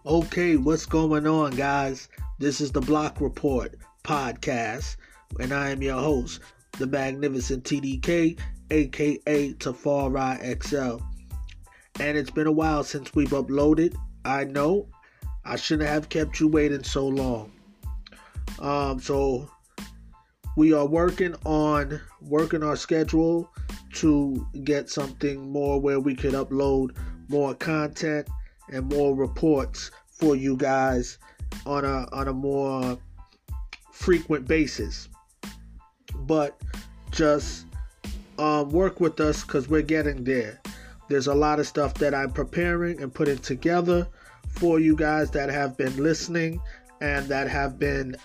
Okay, what's going on, guys? This is the Block Report podcast, and I am your host, the magnificent TDK, aka Tafari XL. And it's been a while since we've uploaded. I know I shouldn't have kept you waiting so long. So we are working our schedule to get something more where we could upload more content and more reports for you guys on a more frequent basis. But just work with us because we're getting there. There's a lot of stuff that I'm preparing and putting together for you guys that have been listening and that have been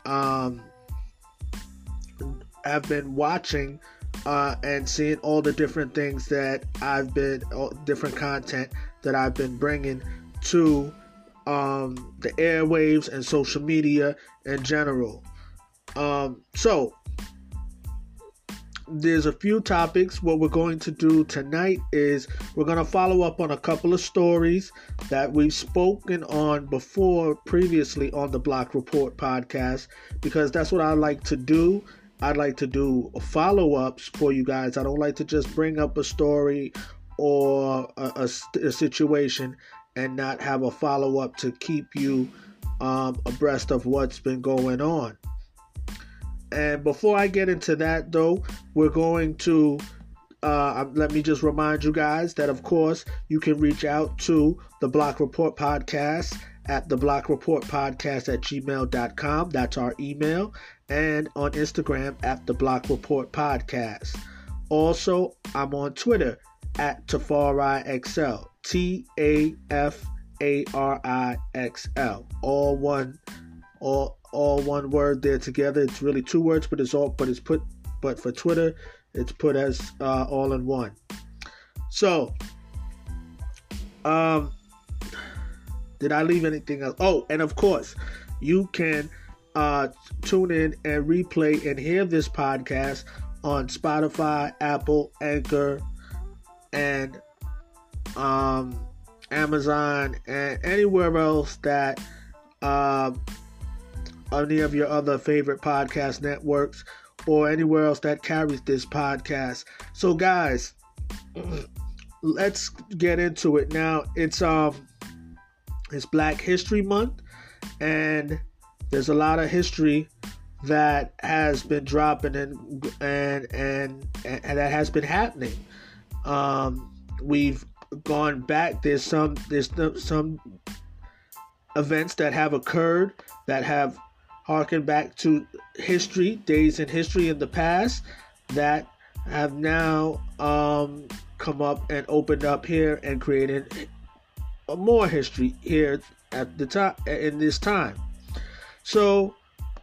watching and seeing all the different things that different content that I've been bringing to the airwaves and social media in general. So there's a few topics. What we're going to do tonight is we're going to follow up on a couple of stories that we've spoken on previously on the Block Report podcast, because that's what I like to do. I'd like to do follow-ups for you guys. I don't like to just bring up a story or a situation and not have a follow-up to keep you abreast of what's been going on. And before I get into that, though, we're going to let me just remind you guys that, of course, you can reach out to the Block Report Podcast at theblockreport@gmail.com. That's our email. And on Instagram at the Block Report Podcast. Also, I'm on Twitter at TafariXL. TAFARIXL. All one word there together. It's really two words, but for Twitter, it's put as all in one. So, did I leave anything else? Oh, and of course, you can tune in and replay and hear this podcast on Spotify, Apple, Anchor, and Amazon, and anywhere else that any of your other favorite podcast networks, or anywhere else that carries this podcast. So guys, let's get into it now. It's Black History Month, and there's a lot of history that has been dropping and that has been happening. We've gone back. There's some events that have occurred that have harkened back to history, days in history in the past, that have now come up and opened up here and created more history here at the time in this time. So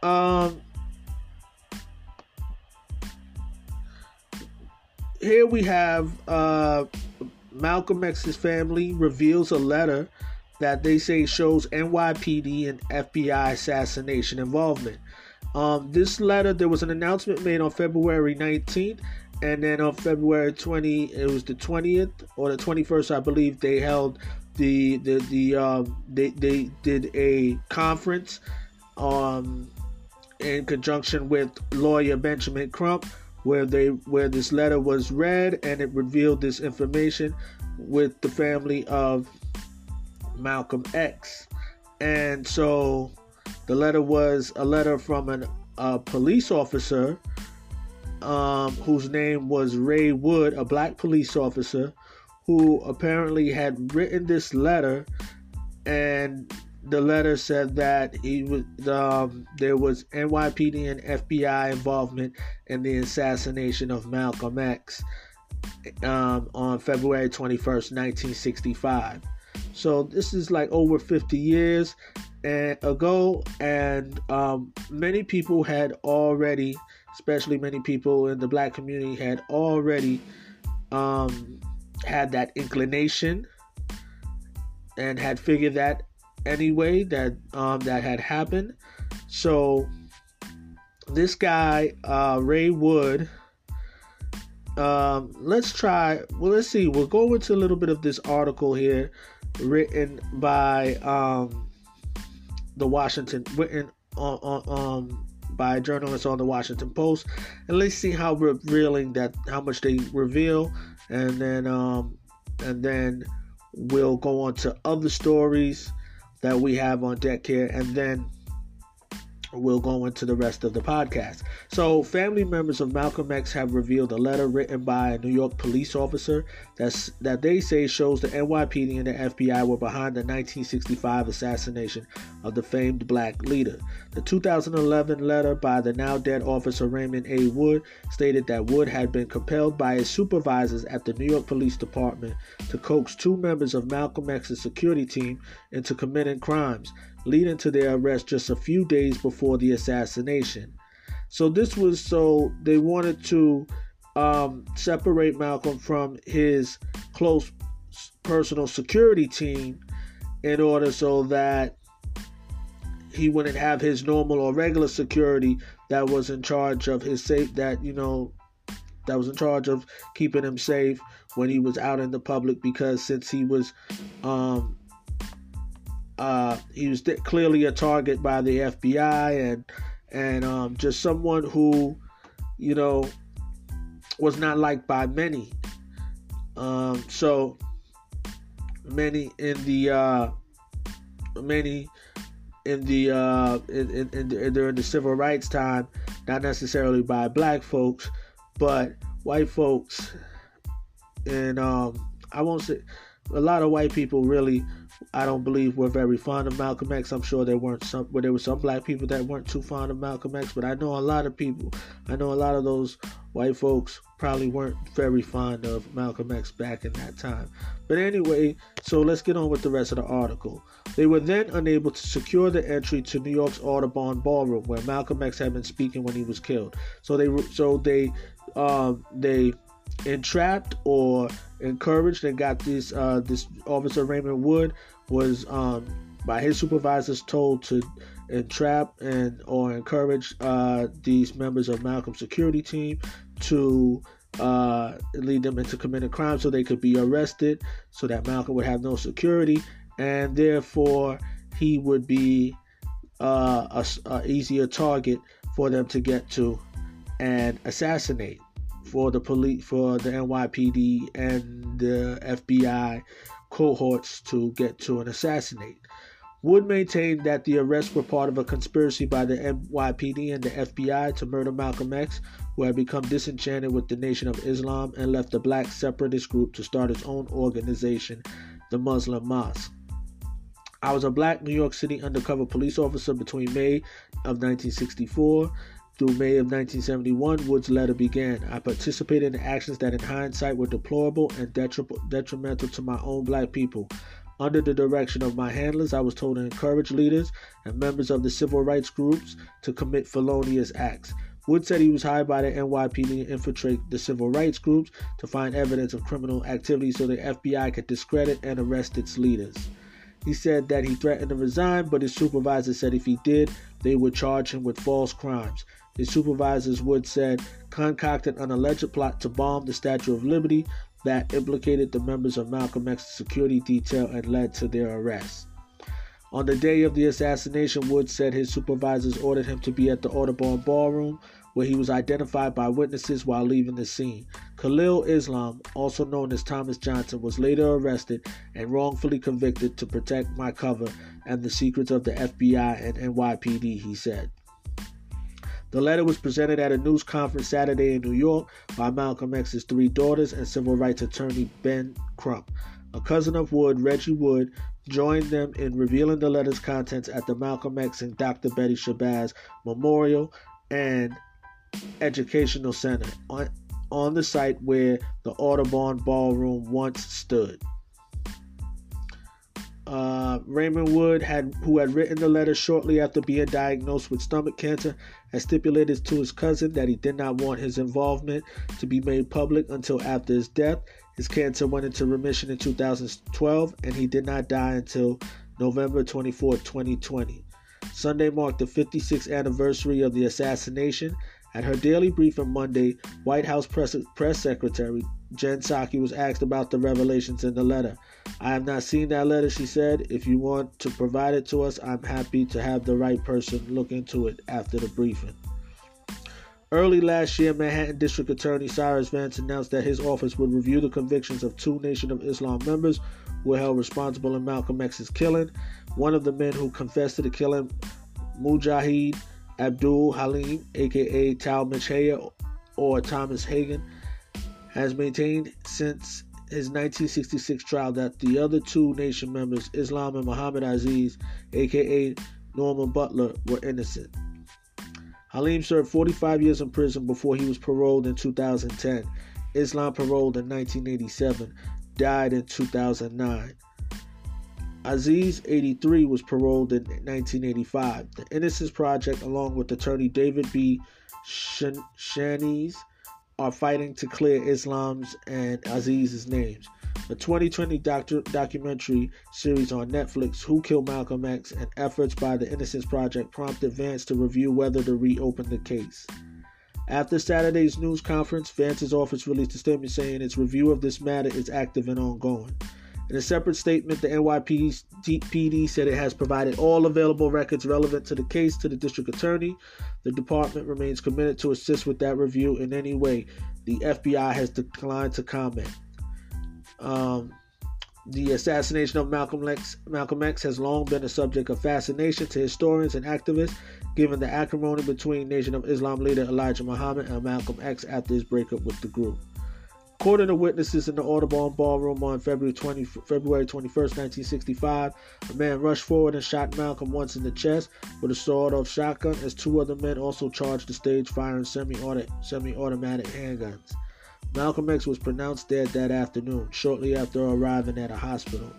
here we have Malcolm X's family reveals a letter that they say shows NYPD and FBI assassination involvement. This letter, there was an announcement made on February 19th, and then on February 20th or the 21st, I believe, they held they did a conference in conjunction with lawyer Benjamin Crump, where this letter was read, and it revealed this information with the family of Malcolm X. And so the letter was a letter from a police officer whose name was Ray Wood, a black police officer who apparently had written this letter, and the letter said that there was NYPD and FBI involvement in the assassination of Malcolm X on February 21st, 1965. So this is like over 50 years ago, and many people had already, especially many people in the black community, had already had that inclination and had figured that anyway that had happened. So this guy, Ray Wood, let's see. We'll go into a little bit of this article here written by the Washington, written by journalists on the Washington Post, and let's see how much they reveal, and then we'll go on to other stories that we have on deck here, and then we'll go into the rest of the podcast. So, family members of Malcolm X have revealed a letter written by a New York police officer that they say shows the NYPD and the FBI were behind the 1965 assassination of the famed black leader. The 2011 letter by the now dead officer Raymond A. Wood stated that Wood had been compelled by his supervisors at the New York Police Department to coax two members of Malcolm X's security team into committing crimes, leading to their arrest just a few days before the assassination. So they wanted to separate Malcolm from his close personal security team in order so that he wouldn't have his normal or regular security that was in charge of his that was in charge of keeping him safe when he was out in the public, because since he was clearly a target by the FBI and just someone who, was not liked by many. So many during the civil rights time, not necessarily by black folks, but white folks, and I won't say a lot of white people really, I don't believe, were very fond of Malcolm X. I'm sure there were some black people that weren't too fond of Malcolm X, but I know a lot of those white folks probably weren't very fond of Malcolm X back in that time. But anyway, so let's get on with the rest of the article. They were then unable to secure the entry to New York's Audubon Ballroom, where Malcolm X had been speaking when he was killed. So they entrapped or encouraged and got this officer Raymond Wood was by his supervisors told to entrap or encourage these members of Malcolm's security team to lead them into committing crime so they could be arrested, so that Malcolm would have no security, and therefore he would be a easier target for them to get to and assassinate, for the police, for the NYPD and the FBI cohorts to get to and assassinate. Wood maintained that the arrests were part of a conspiracy by the NYPD and the FBI to murder Malcolm X, who had become disenchanted with the Nation of Islam and left the black separatist group to start its own organization, the Muslim Mosque. I was a black New York City undercover police officer between May of 1964 through May of 1971, Wood's letter began. I participated in actions that in hindsight were deplorable and detrimental to my own black people. Under the direction of my handlers, I was told to encourage leaders and members of the civil rights groups to commit felonious acts. Wood said he was hired by the NYPD to infiltrate the civil rights groups to find evidence of criminal activity so the FBI could discredit and arrest its leaders. He said that he threatened to resign, but his supervisors said if he did, they would charge him with false crimes. His supervisors, Wood said, concocted an alleged plot to bomb the Statue of Liberty that implicated the members of Malcolm X's security detail and led to their arrest. On the day of the assassination, Wood said his supervisors ordered him to be at the Audubon Ballroom, where he was identified by witnesses while leaving the scene. Khalil Islam, also known as Thomas Johnson, was later arrested and wrongfully convicted to protect my cover and the secrets of the FBI and NYPD, he said. The letter was presented at a news conference Saturday in New York by Malcolm X's three daughters and civil rights attorney Ben Crump. A cousin of Wood, Reggie Wood, joined them in revealing the letter's contents at the Malcolm X and Dr. Betty Shabazz Memorial and Educational Center on the site where the Audubon Ballroom once stood. Raymond Wood, who had written the letter shortly after being diagnosed with stomach cancer, had stipulated to his cousin that he did not want his involvement to be made public until after his death. His cancer went into remission in 2012, and he did not die until November 24, 2020. Sunday marked the 56th anniversary of the assassination. At her daily briefing Monday, White House Press Secretary Jen Psaki was asked about the revelations in the letter. "I have not seen that letter," she said. "If you want to provide it to us, I'm happy to have the right person look into it after the briefing." Early last year, Manhattan District Attorney Cyrus Vance announced that his office would review the convictions of 2 Nation of Islam members who were held responsible in Malcolm X's killing. One of the men who confessed to the killing, Mujahid Abdul Halim, aka Talmadge Hayer or Thomas Hagen, has maintained since his 1966 trial that the other 2 Nation members, Islam and Muhammad Aziz, aka Norman Butler, were innocent. Halim served 45 years in prison before he was paroled in 2010. Islam paroled in 1987, died in 2009. Aziz, 83, was paroled in 1985. The Innocence Project, along with attorney David B. Shanies, are fighting to clear Islam's and Aziz's names. The 2020 documentary series on Netflix, Who Killed Malcolm X, and efforts by the Innocence Project prompted Vance to review whether to reopen the case. After Saturday's news conference, Vance's office released a statement saying its review of this matter is active and ongoing. In a separate statement, the NYPD said it has provided all available records relevant to the case to the district attorney. The department remains committed to assist with that review in any way. The FBI has declined to comment. The assassination of Malcolm X has long been a subject of fascination to historians and activists, given the acrimony between Nation of Islam leader Elijah Muhammad and Malcolm X after his breakup with the group. According to witnesses in the Audubon Ballroom on February 21st, 1965, a man rushed forward and shot Malcolm once in the chest with a sawed-off shotgun, as 2 other men also charged the stage firing semi-automatic handguns. Malcolm X was pronounced dead that afternoon, shortly after arriving at a hospital.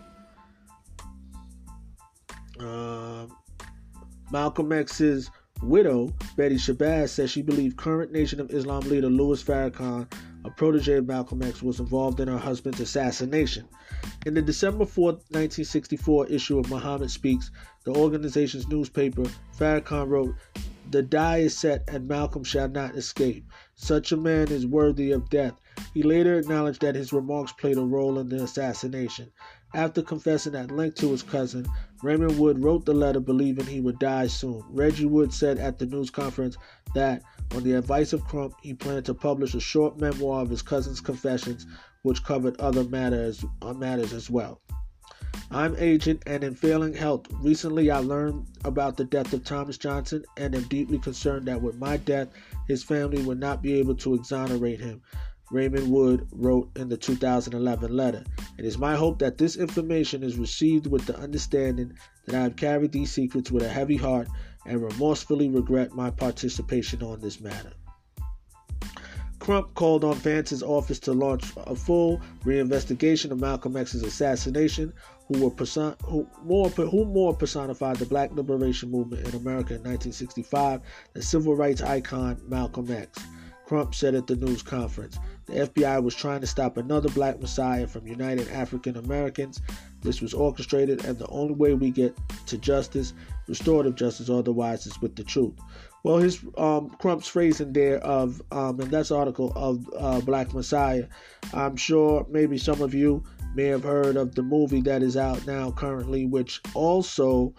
Malcolm X's widow, Betty Shabazz, says she believed current Nation of Islam leader Louis Farrakhan, a protege of Malcolm X, was involved in her husband's assassination. In the December 4, 1964 issue of Muhammad Speaks, the organization's newspaper, Farrakhan wrote, "The die is set and Malcolm shall not escape. Such a man is worthy of death." He later acknowledged that his remarks played a role in the assassination. After confessing at length to his cousin, Raymond Wood wrote the letter believing he would die soon. Reggie Wood said at the news conference that, on the advice of Crump, he planned to publish a short memoir of his cousin's confessions, which covered other matters as well. "I'm aged and in failing health. Recently, I learned about the death of Thomas Johnson and am deeply concerned that with my death, his family would not be able to exonerate him," Raymond Wood wrote in the 2011 letter. "It is my hope that this information is received with the understanding that I have carried these secrets with a heavy heart and remorsefully regret my participation on this matter." Crump called on Vance's office to launch a full reinvestigation of Malcolm X's assassination, who more personified the Black liberation movement in America in 1965 than civil rights icon Malcolm X. Crump said at the news conference, "The FBI was trying to stop another Black Messiah from uniting African Americans. This was orchestrated, and the only way we get to justice, restorative justice otherwise, is with the truth." Well, his Crump's phrasing there of in that article of Black Messiah, I'm sure maybe some of you may have heard of the movie that is out now currently, which also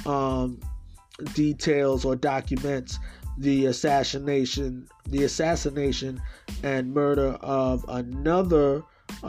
details or documents the assassination and murder of another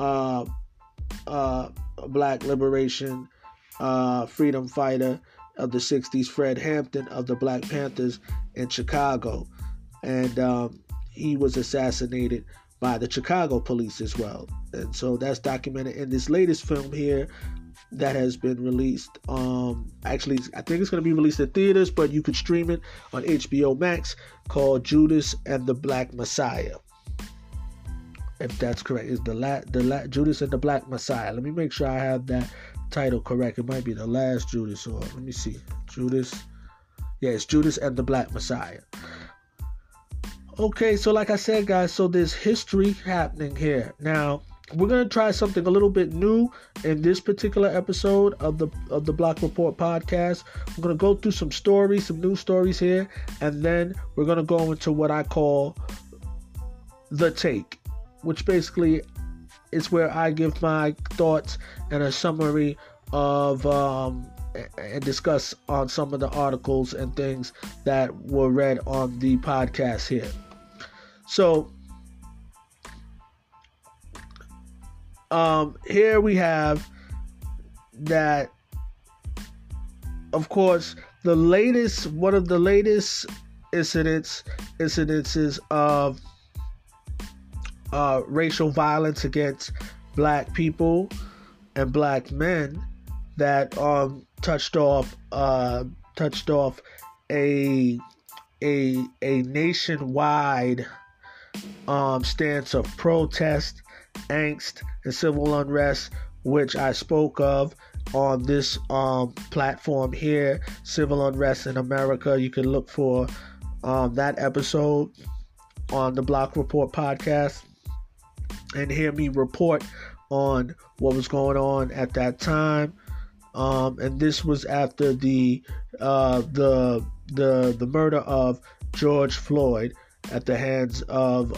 Black liberation freedom fighter of the 60s, Fred Hampton of the Black Panthers in Chicago. And he was assassinated by the Chicago police as well. And so that's documented in this latest film here that has been released. Actually, I think it's going to be released in theaters, but you could stream it on HBO Max, called Judas and the Black Messiah. If that's correct, it's the Judas and the Black Messiah. Let me make sure I have that title correct. It might be The Last Judas, or let me see. Judas. Yeah, it's Judas and the Black Messiah. Okay, so like I said, guys, so there's history happening here. Now, we're going to try something a little bit new in this particular episode of the Block Report podcast. We're going to go through some news stories here, and then we're going to go into what I call The Take, which basically it's where I give my thoughts and a summary of and discuss on some of the articles and things that were read on the podcast here. So here we have that, of course, one of the latest incidences of racial violence against black people and black men that touched off a nationwide stance of protest, angst, and civil unrest, which I spoke of on this platform here, Civil Unrest in America. You can look for that episode on the Block Report podcast and hear me report on what was going on at that time. And this was after the murder of George Floyd at the hands of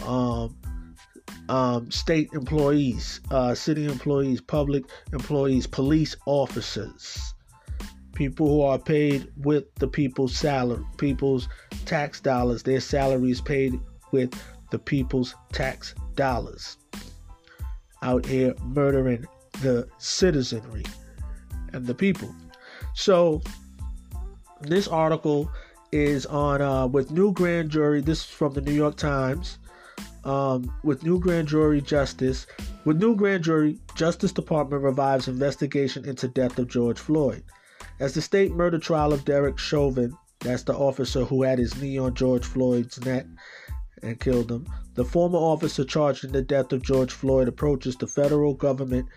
state employees, city employees, public employees, police officers, people who are paid with the people's salary, people's tax dollars. Their salaries paid with the people's tax dollars, out here murdering the citizenry and the people. So this article is on with new grand jury. This is from the New York Times. With new grand jury, Justice Department revives investigation into death of George Floyd. As the state murder trial of Derek Chauvin, that's the officer who had his knee on George Floyd's neck and killed him, the former officer charged in the death of George Floyd, approaches the federal government.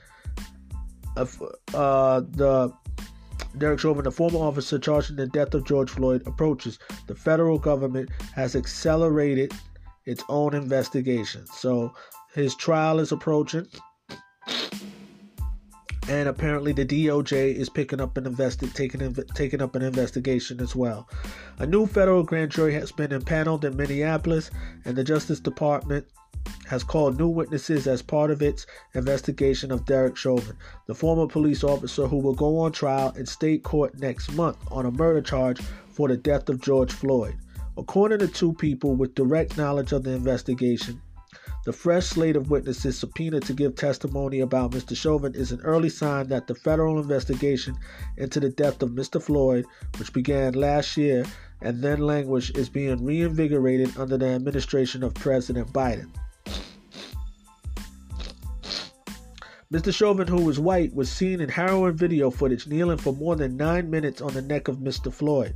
Derek Chauvin, the former officer charged in the death of George Floyd, approaches the federal government, has accelerated its own investigation. So his trial is approaching, and apparently the DOJ is taking up an investigation as well. A new federal grand jury has been impaneled in Minneapolis, and the Justice Department has called new witnesses as part of its investigation of Derek Chauvin, the former police officer who will go on trial in state court next month on a murder charge for the death of George Floyd. According to two people with direct knowledge of the investigation, the fresh slate of witnesses subpoenaed to give testimony about Mr. Chauvin is an early sign that the federal investigation into the death of Mr. Floyd, which began last year and then languished, is being reinvigorated under the administration of President Biden. Mr. Chauvin, who was white, was seen in harrowing video footage kneeling for more than 9 minutes on the neck of Mr. Floyd.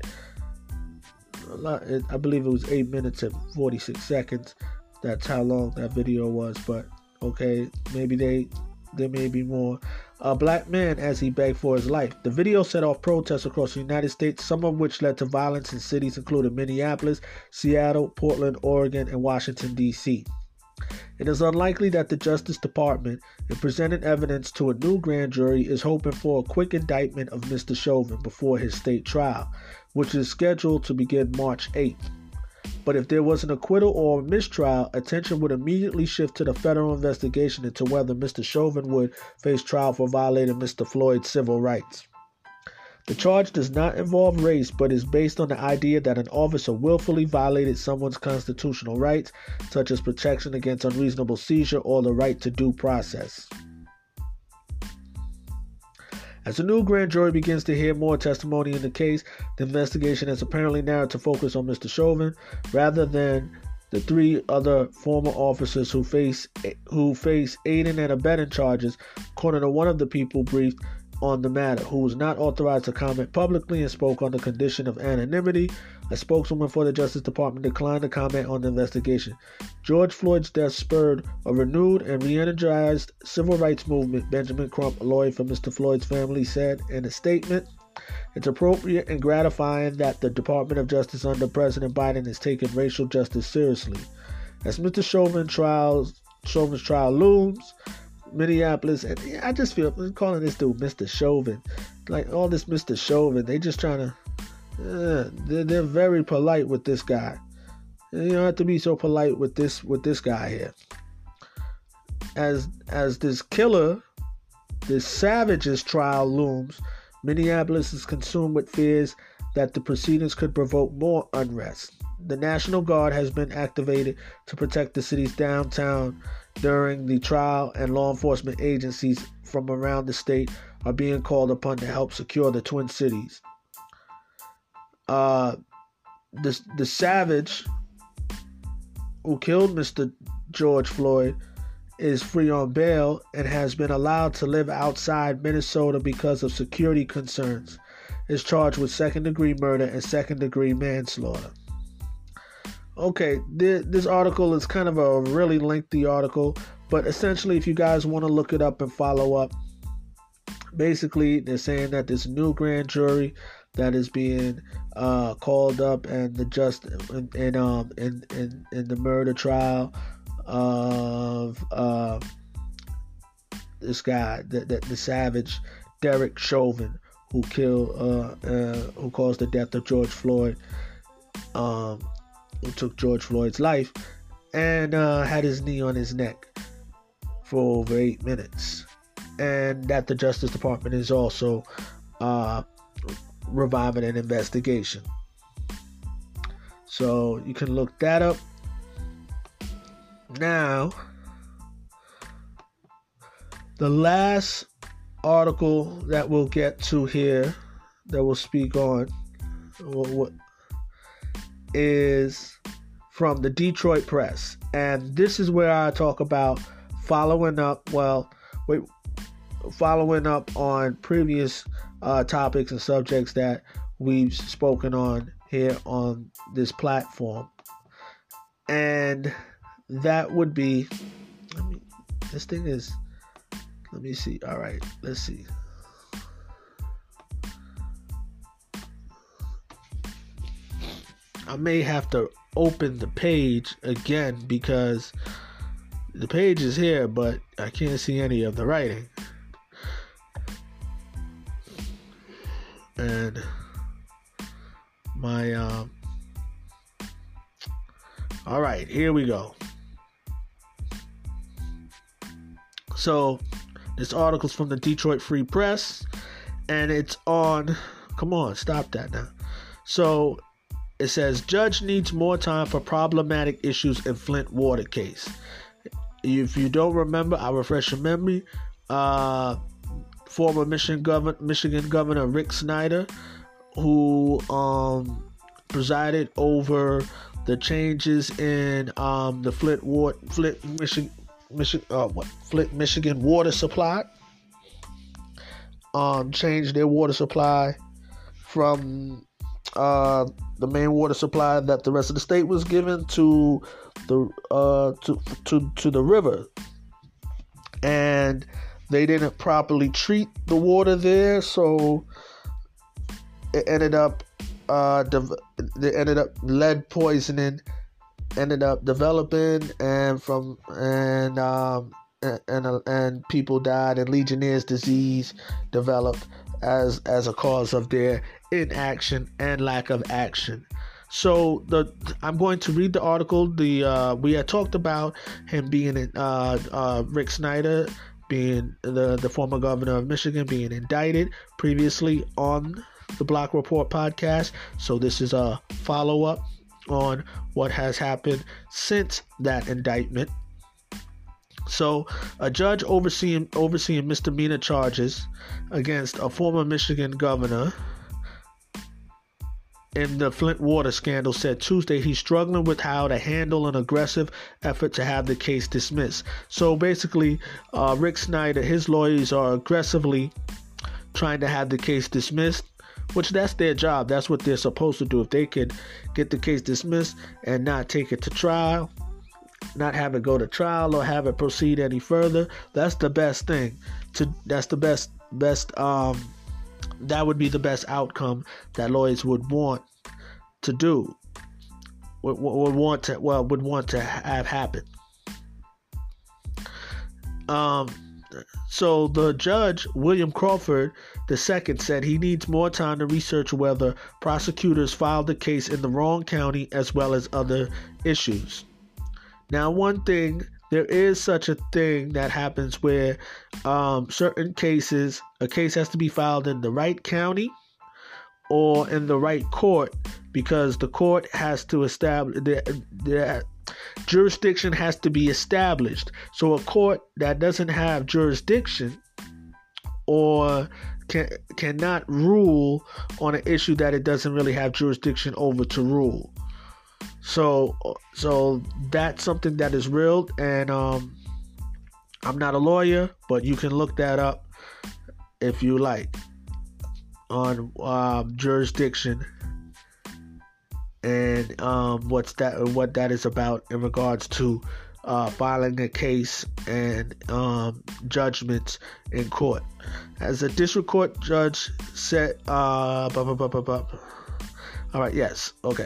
I believe it was 8 minutes and 46 seconds. That's how long that video was, but okay, maybe there may be more. A black man as he begged for his life. The video set off protests across the United States, some of which led to violence in cities including Minneapolis, Seattle, Portland, Oregon, and Washington, D.C. It is unlikely that the Justice Department, in presenting evidence to a new grand jury, is hoping for a quick indictment of Mr. Chauvin before his state trial, which is scheduled to begin March 8th. But if there was an acquittal or a mistrial, attention would immediately shift to the federal investigation into whether Mr. Chauvin would face trial for violating Mr. Floyd's civil rights. The charge does not involve race, but is based on the idea that an officer willfully violated someone's constitutional rights, such as protection against unreasonable seizure or the right to due process. As the new grand jury begins to hear more testimony in the case, the investigation has apparently narrowed to focus on Mr. Chauvin rather than the three other former officers who face aiding and abetting charges, according to one of the people briefed on the matter, who was not authorized to comment publicly and spoke on the condition of anonymity. A spokeswoman for the Justice Department declined to comment on the investigation. George Floyd's death spurred a renewed and re-energized civil rights movement, Benjamin Crump, a lawyer for Mr. Floyd's family, said in a statement. It's appropriate and gratifying that the Department of Justice under President Biden is taking racial justice seriously. As Mr. Chauvin's trial looms, Minneapolis, and I just feel calling this dude Mr. Chauvin, like all this Mr. Chauvin, they just trying to, they're very polite with this guy. You don't have to be so polite with this guy here. as this killer, this savage's trial looms, Minneapolis is consumed with fears that the proceedings could provoke more unrest. The National Guard has been activated to protect the city's downtown during the trial, and law enforcement agencies from around the state are being called upon to help secure the Twin Cities. The savage who killed Mr. George Floyd is free on bail and has been allowed to live outside Minnesota because of security concerns. Is charged with second-degree murder and second-degree manslaughter. Okay, this article is kind of a really lengthy article, but essentially if you guys want to look it up and follow up, basically they're saying that this new grand jury that is being called up and the in the murder trial of this guy, the savage Derek Chauvin, who caused the death of George Floyd, who took George Floyd's life, and had his knee on his neck for over 8 minutes, and that the Justice Department is also reviving an investigation. So you can look that up. Now, the last article that we'll get to here, that we'll speak on, is from the Detroit Press. And this is where I talk about following up on previous topics and subjects that we've spoken on here on this platform. And that would be, let me see. All right, let's see. I may have to open the page again because the page is here, but I can't see any of the writing. And my all right, here we go. So this article's from the Detroit Free Press, and it's on, come on, stop that now. So it says, judge needs more time for problematic issues in Flint water case. If you don't remember, I'll refresh your memory. Former Michigan Governor Rick Snyder, who presided over the changes in the Flint, Michigan water supply, changed their water supply from the main water supply that the rest of the state was given to the river, and they didn't properly treat the water there, so it ended up lead poisoning ended up developing, and people died, and Legionnaire's disease developed as a cause of their inaction and lack of action. So I'm going to read the article. We had talked about him being Rick Snyder, being the former governor of Michigan, being indicted previously on the Block Report podcast. So this is a follow-up on what has happened since that indictment. So a judge overseeing misdemeanor charges against a former Michigan governor in the Flint water scandal said Tuesday he's struggling with how to handle an aggressive effort to have the case dismissed. So basically, Rick Snyder, his lawyers are aggressively trying to have the case dismissed, which that's their job. That's what they're supposed to do. If they could get the case dismissed and not take it to trial, not have it go to trial or have it proceed any further, that's the best thing. That would be the best outcome that lawyers would want to do, would want to have happen. So the judge, William Crawford II, said he needs more time to research whether prosecutors filed the case in the wrong county as well as other issues. Now, one thing there is such a thing that happens where certain cases, a case has to be filed in the right county or in the right court, because the court has to establish the jurisdiction has to be established. So a court that doesn't have jurisdiction or cannot rule on an issue that it doesn't really have jurisdiction over to rule. So that's something that is real, and I'm not a lawyer, but you can look that up if you like on jurisdiction and what that is about in regards to filing a case and judgments in court. As a district court judge said, all right, yes, okay.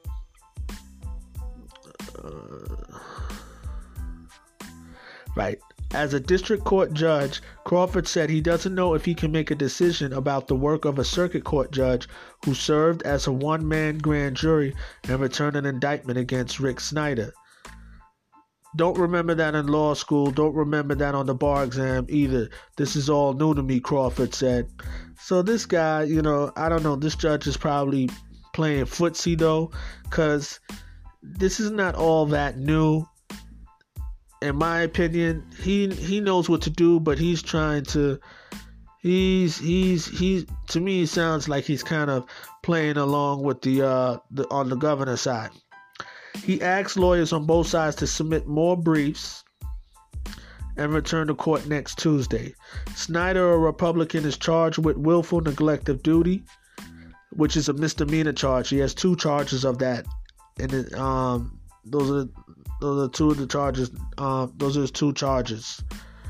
Right. As a district court judge, Crawford said he doesn't know if he can make a decision about the work of a circuit court judge who served as a one-man grand jury and returned an indictment against Rick Snyder. Don't remember that in law school. Don't remember that on the bar exam either. This is all new to me, Crawford said. So this guy, I don't know. This judge is probably playing footsie though, because this is not all that new. In my opinion, he knows what to do, but he's trying to. He's to me, it sounds like he's kind of playing along with the on the governor's side. He asked lawyers on both sides to submit more briefs and return to court next Tuesday. Snyder, a Republican, is charged with willful neglect of duty, which is a misdemeanor charge. He has 2 charges of that, and those are 2 of the charges. Those are his 2 charges.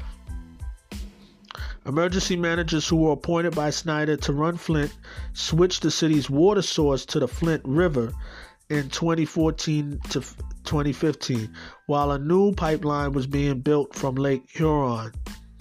Emergency managers who were appointed by Snyder to run Flint switched the city's water source to the Flint River in 2014 to 2015, while a new pipeline was being built from Lake Huron.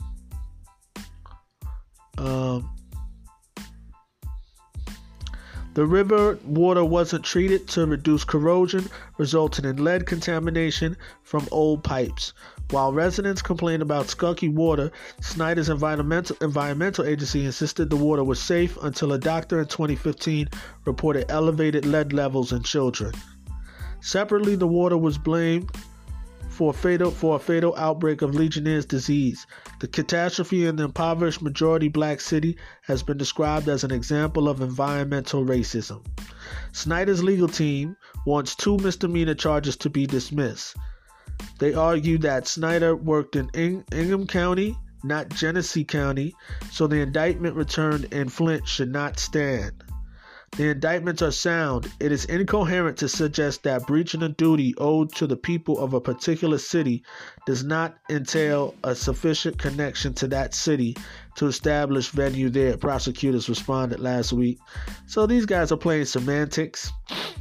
The river water wasn't treated to reduce corrosion, resulting in lead contamination from old pipes. While residents complained about skunky water, Snyder's environmental agency insisted the water was safe until a doctor in 2015 reported elevated lead levels in children. Separately, the water was blamed for a fatal outbreak of Legionnaire's disease. The catastrophe in the impoverished majority black city has been described as an example of environmental racism. Snyder's legal team wants 2 misdemeanor charges to be dismissed. They argue that Snyder worked in Ingham County, not Genesee County, so the indictment returned in Flint should not stand. The indictments are sound. It is incoherent to suggest that breaching a duty owed to the people of a particular city does not entail a sufficient connection to that city to establish venue there, prosecutors responded last week. So these guys are playing semantics.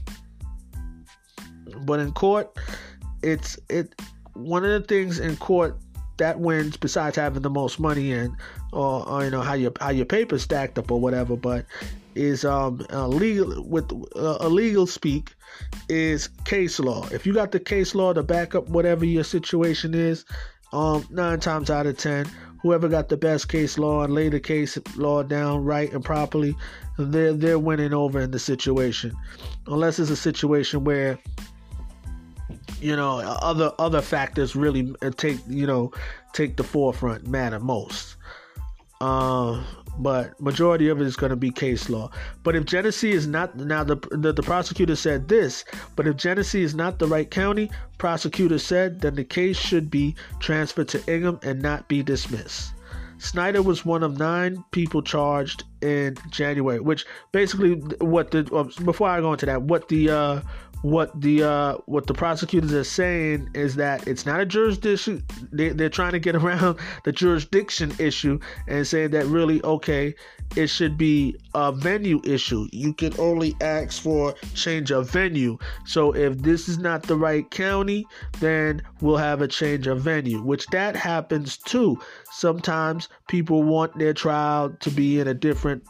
But in court, it's one of the things in court that wins, besides having the most money and or how your paper stacked up or whatever, but is legal speak is case law. If you got the case law to back up whatever your situation is, 9 times out of 10, whoever got the best case law and laid the case law down right and properly, they're winning over in the situation. Unless it's a situation where other factors really take the forefront, matter most. But majority of it is going to be case law. But if Genesee is not, now the prosecutor said this, but if Genesee is not the right county, prosecutor said, then the case should be transferred to Ingham and not be dismissed. Snyder was one of 9 people charged in January, which basically before I go into that, what the prosecutors are saying is that it's not a jurisdiction. They're trying to get around the jurisdiction issue and saying that really, okay, it should be a venue issue. You can only ask for change of venue. So if this is not the right county, then we'll have a change of venue, which that happens too. Sometimes people want their trial to be in a different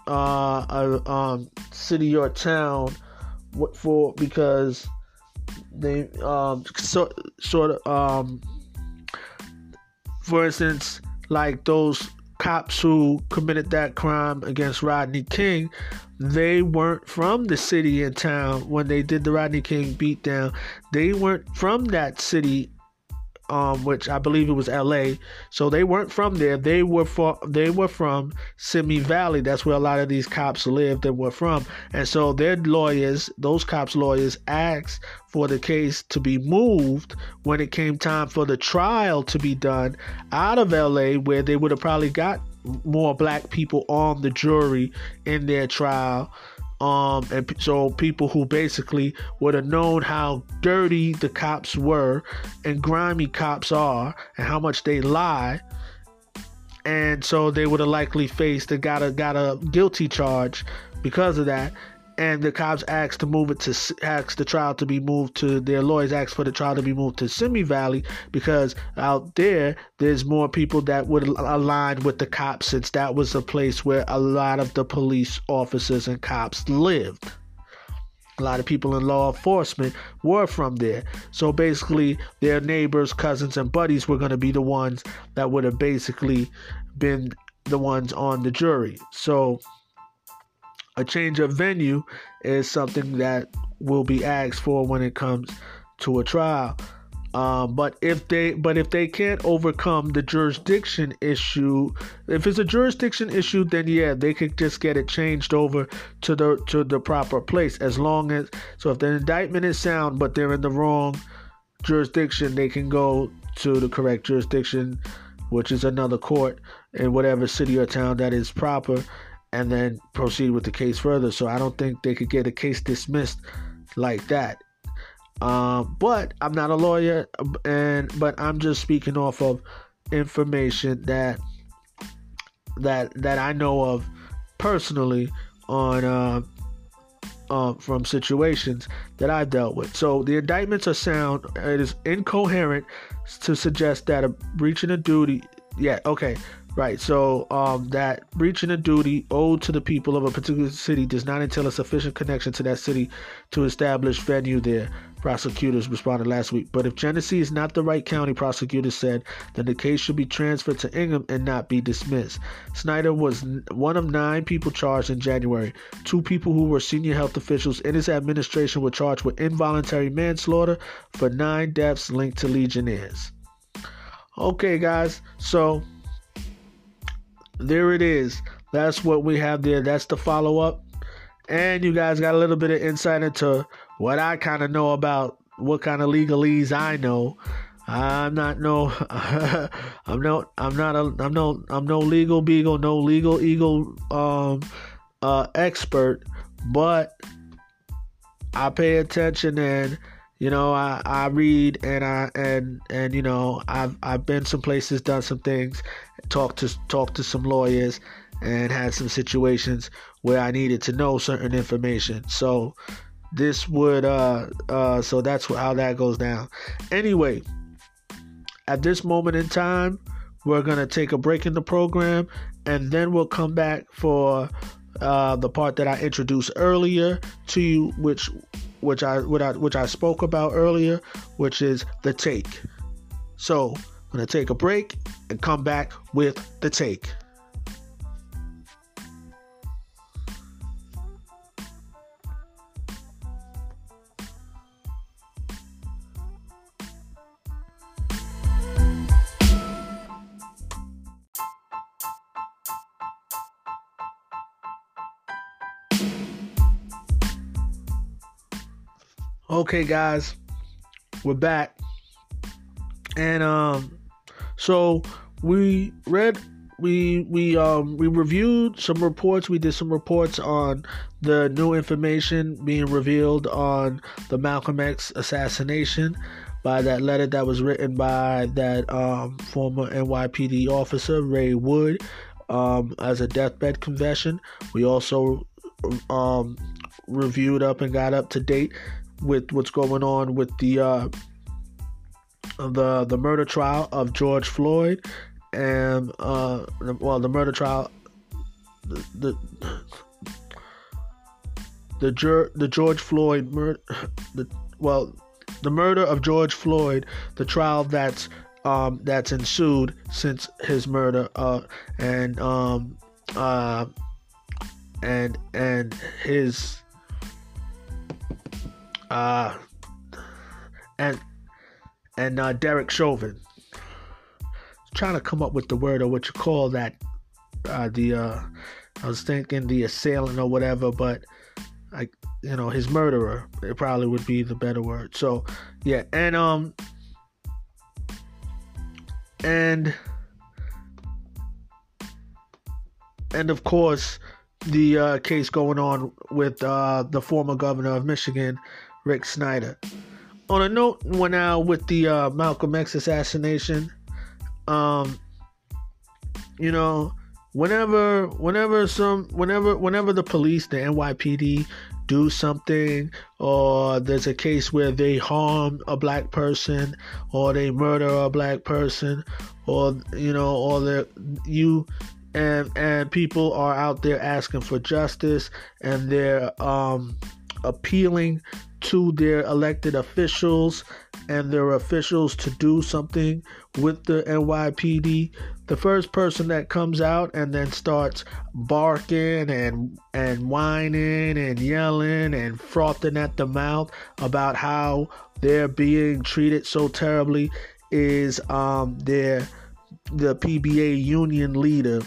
city or town because they for instance, like those cops who committed that crime against Rodney King, they weren't from the city and town when they did the Rodney King beatdown. They weren't from that city, which I believe it was L.A. So they weren't from there. They were from Simi Valley. That's where a lot of these cops lived and were from. And so their lawyers, those cops' lawyers, asked for the case to be moved when it came time for the trial to be done out of L.A., where they would have probably got more black people on the jury in their trial. And so people who basically would have known how dirty the cops were and grimy cops are and how much they lie. And so they would have likely faced and got a guilty charge because of that. And the cops asked the trial to be moved to, their lawyers asked for the trial to be moved to Simi Valley because out there's more people that would align with the cops, since that was a place where a lot of the police officers and cops lived. A lot of people in law enforcement were from there. So basically their neighbors, cousins, and buddies were going to be the ones that would have basically been the ones on the jury. So a change of venue is something that will be asked for when it comes to a trial. But if they can't overcome the jurisdiction issue, if it's a jurisdiction issue, then yeah, they could just get it changed over to the proper place. As long as, so if the indictment is sound but they're in the wrong jurisdiction, they can go to the correct jurisdiction, which is another court in whatever city or town that is proper, and then proceed with the case further. So I don't think they could get a case dismissed like that. But I'm not a lawyer, but I'm just speaking off of information that I know of personally on from situations that I dealt with. So the indictments are sound. It is incoherent to suggest that a breaching a duty. Yeah, okay. Right, so that breaching a duty owed to the people of a particular city does not entail a sufficient connection to that city to establish venue there, prosecutors responded last week. But if Genesee is not the right county, prosecutors said, then the case should be transferred to Ingham and not be dismissed. Snyder was one of 9 people charged in January. 2 people who were senior health officials in his administration were charged with involuntary manslaughter for 9 deaths linked to Legionnaires. Okay, guys, so there it is. That's what we have there. That's the follow-up. And you guys got a little bit of insight into what I kind of know about what kind of legalese I know. I'm no legal beagle, no legal eagle expert, but I pay attention, and I read, and I've been some places, done some things, talked to some lawyers, and had some situations where I needed to know certain information. So this would so that's how that goes down. Anyway, at this moment in time, we're gonna take a break in the program, and then we'll come back for the part that I introduced earlier to you, which I spoke about earlier, which is the take. So I'm gonna take a break and come back with the take. Okay, guys, we're back, and so we reviewed some reports. We did some reports on the new information being revealed on the Malcolm X assassination by that letter that was written by that former NYPD officer Ray Wood as a deathbed confession. We also reviewed up and got up to date with what's going on with the murder trial of George Floyd, and the murder trial, the George Floyd murder, the murder of George Floyd, the trial that's that's ensued since his murder, and his and Derek Chauvin. Trying to come up with the word or what you call that. I was thinking the assailant or whatever, but his murderer, it probably would be the better word. So yeah, and of course the case going on with the former governor of Michigan, Rick Snyder. On a note, now with the Malcolm X assassination, whenever the police, the NYPD, do something, or there's a case where they harm a black person, or they murder a black person, or and people are out there asking for justice, and they're appealing to their elected officials and their officials to do something with the NYPD. The first person that comes out and then starts barking and whining and yelling and frothing at the mouth about how they're being treated so terribly is the PBA union leader.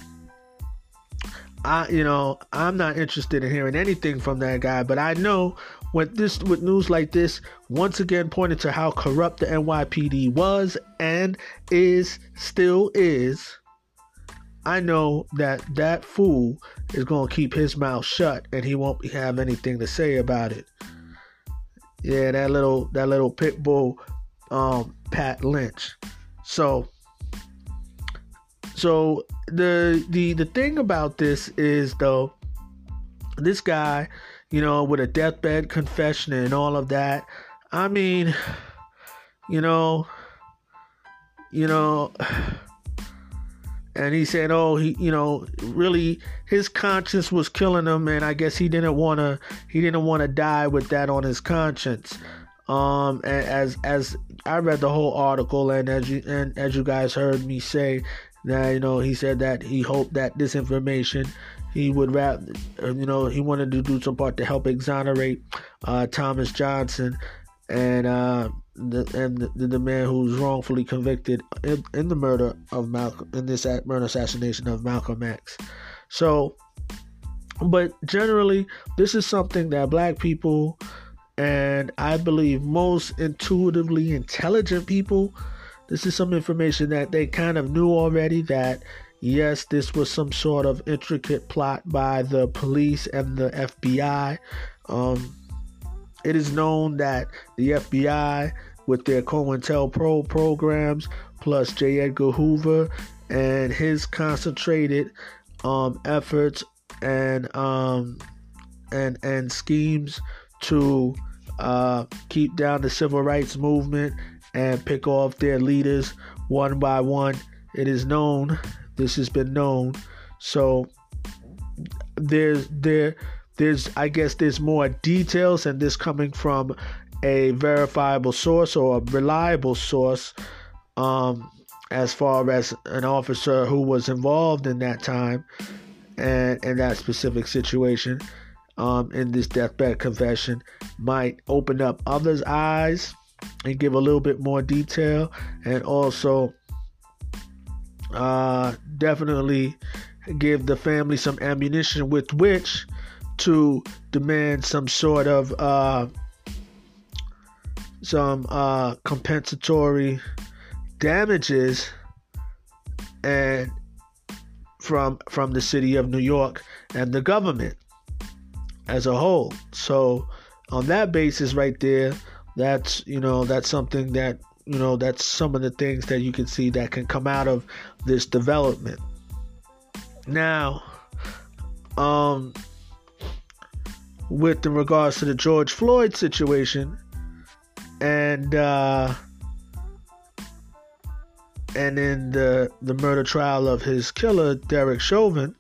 I'm not interested in hearing anything from that guy, but I know with news like this, once again pointed to how corrupt the NYPD was and still is, I know that fool is going to keep his mouth shut and he won't have anything to say about it. Yeah, that little pit bull, Pat Lynch. So the thing about this is, though, this guy, with a deathbed confession and all of that, I mean, and he said, really his conscience was killing him, and I guess he didn't want to die with that on his conscience. And as I read the whole article, and as you guys heard me say, that he said that he hoped that this information, he would he wanted to do some part to help exonerate Thomas Johnson and the man who's wrongfully convicted in the murder of Malcolm, in this murder assassination of Malcolm X. So, but generally, this is something that black people, and I believe most intuitively intelligent people, this is some information that they kind of knew already, that yes, this was some sort of intricate plot by the police and the FBI. It is known that the FBI, with their COINTELPRO programs, plus J. Edgar Hoover and his concentrated efforts and schemes to keep down the civil rights movement and pick off their leaders one by one. It is known. This has been known. So there's I guess there's more details, and this coming from a verifiable source or a reliable source, as far as an officer who was involved in that time and in that specific situation, in this deathbed confession, might open up others' eyes and give a little bit more detail, and also definitely give the family some ammunition with which to demand some sort of compensatory damages and from the city of New York and the government as a whole. So on that basis right there, that's something that, that's some of the things that you can see that can come out of this development. Now, with in regards to the George Floyd situation and in the murder trial of his killer, Derek Chauvin,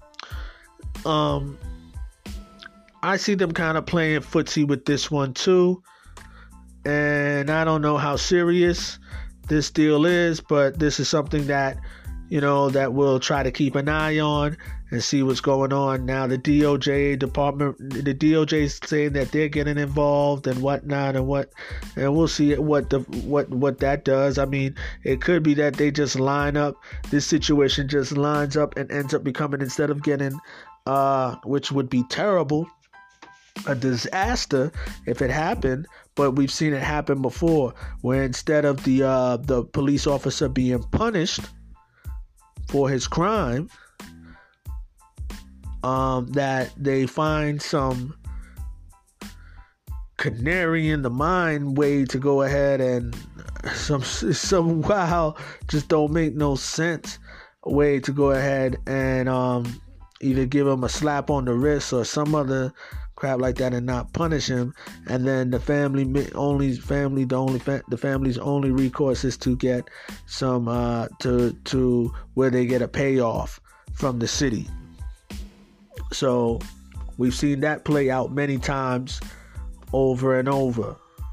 I see them kind of playing footsie with this one too. And I don't know how serious this deal is, but this is something that, that we'll try to keep an eye on and see what's going on. Now the DOJ is saying that they're getting involved and whatnot, and we'll see what that does. I mean, it could be that they just line up, this situation just lines up and ends up becoming, instead of getting, which would be terrible, a disaster if it happened. But we've seen it happen before, where instead of the police officer being punished for his crime, that they find some canary in the mine way to go ahead and some wild, just don't make no sense way to go ahead and either give him a slap on the wrist or some other crap like that and not punish him. And then the family's only recourse is to get some to where they get a payoff from the city. So we've seen that play out many times over and over.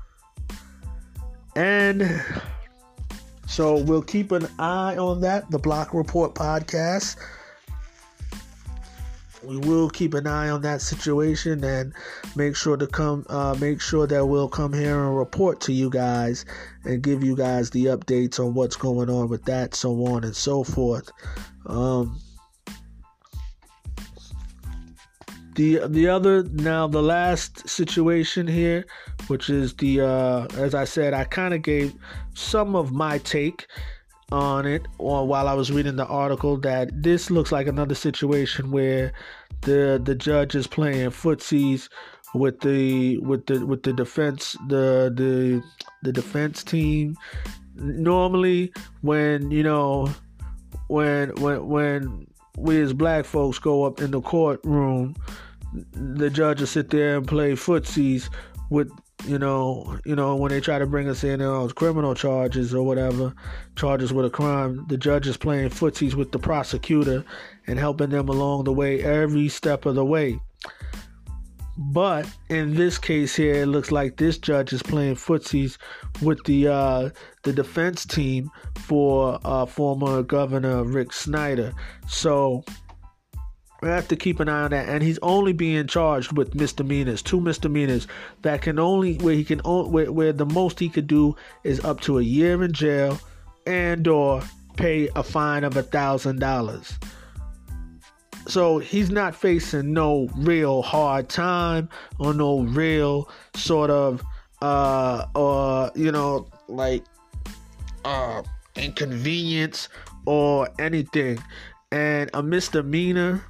And so we'll keep an eye on that, the Block Report podcast. We will keep an eye on that situation and make sure that we'll come here and report to you guys and give you guys the updates on what's going on with that, so on and so forth. The last situation here, which is as I said, I kind of gave some of my take on it, or while I was reading the article, that this looks like another situation where the judge is playing footsies with the defense, the defense team. Normally, when we as black folks go up in the courtroom, the judge will sit there and play footsies with, when they try to bring us in on criminal charges or whatever, charges with a crime, the judge is playing footsies with the prosecutor and helping them along the way, every step of the way. But in this case here, it looks like this judge is playing footsies with the defense team for former Governor Rick Snyder. So we have to keep an eye on that. And he's only being charged with misdemeanors, 2 misdemeanors that can only, where the most he could do is up to a year in jail and or pay a fine of $1,000. So he's not facing no real hard time or no real sort of inconvenience or anything. And a misdemeanor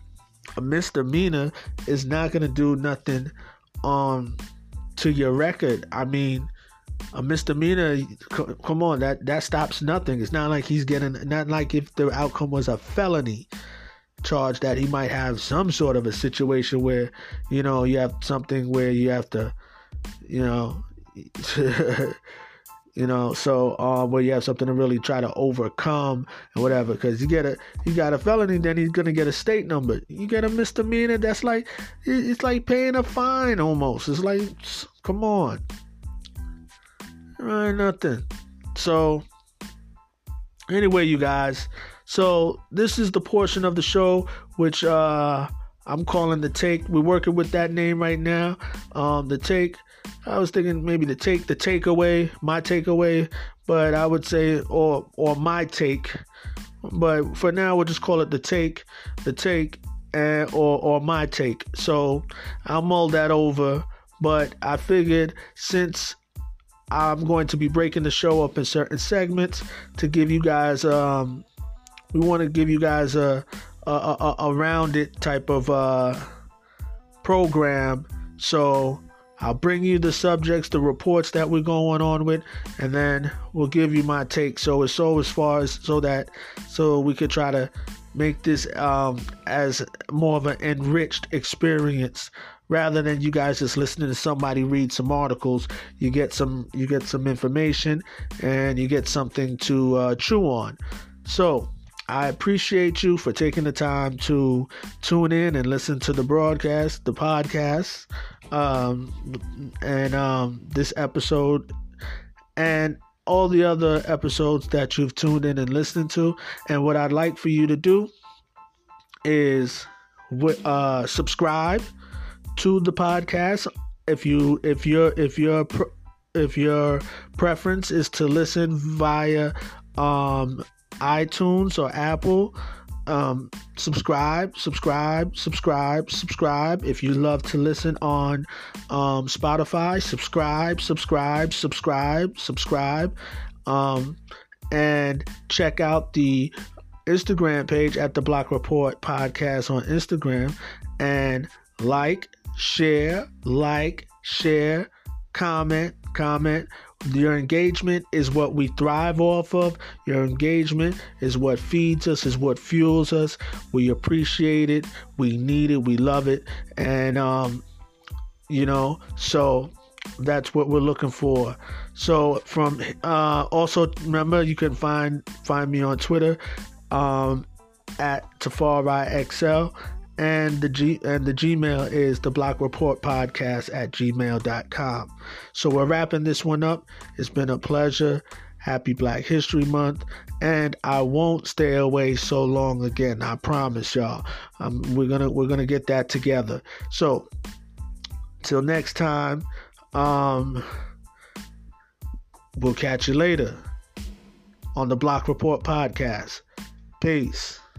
is not going to do nothing to your record. I mean, a misdemeanor, come on, that stops nothing. It's not like not like if the outcome was a felony charge, that he might have some sort of a situation where, you have something where you have to, where you have something to really try to overcome and whatever. Because you got a felony, then he's gonna get a state number. You get a misdemeanor, that's like, it's like paying a fine almost. It's like, come on, right? Nothing. So anyway, you guys. So this is the portion of the show which I'm calling The Take. We're working with that name right now. The Take. I was thinking maybe the takeaway, my takeaway, but I would say or my take. But for now, we'll just call it the take, or my take. So I'll mull that over. But I figured, since I'm going to be breaking the show up in certain segments to give you guys, we want to give you guys a rounded type of program. So I'll bring you the subjects, the reports that we're going on with, and then we'll give you my take. So we could try to make this as more of an enriched experience, rather than you guys just listening to somebody read some articles. You get some information, and you get something to chew on. So I appreciate you for taking the time to tune in and listen to the podcast, and this episode. And all the other episodes that you've tuned in and listened to. And what I'd like for you to do is subscribe to the podcast. If your preference is to listen via iTunes or Apple, subscribe. If you love to listen on Spotify, subscribe. And check out the Instagram page at the Block Report Podcast on Instagram, and like, share, comment. Your engagement is what we thrive off of. Your engagement is what feeds us, is what fuels us. We appreciate it. We need it. We love it. And, so that's what we're looking for. So also remember, you can find me on Twitter, at TafariXL. And the Gmail is the Block Report Podcast at gmail.com. So we're wrapping this one up. It's been a pleasure. Happy Black History Month. And I won't stay away so long again. I promise y'all. We're gonna get that together. So till next time, we'll catch you later on the Block Report Podcast. Peace.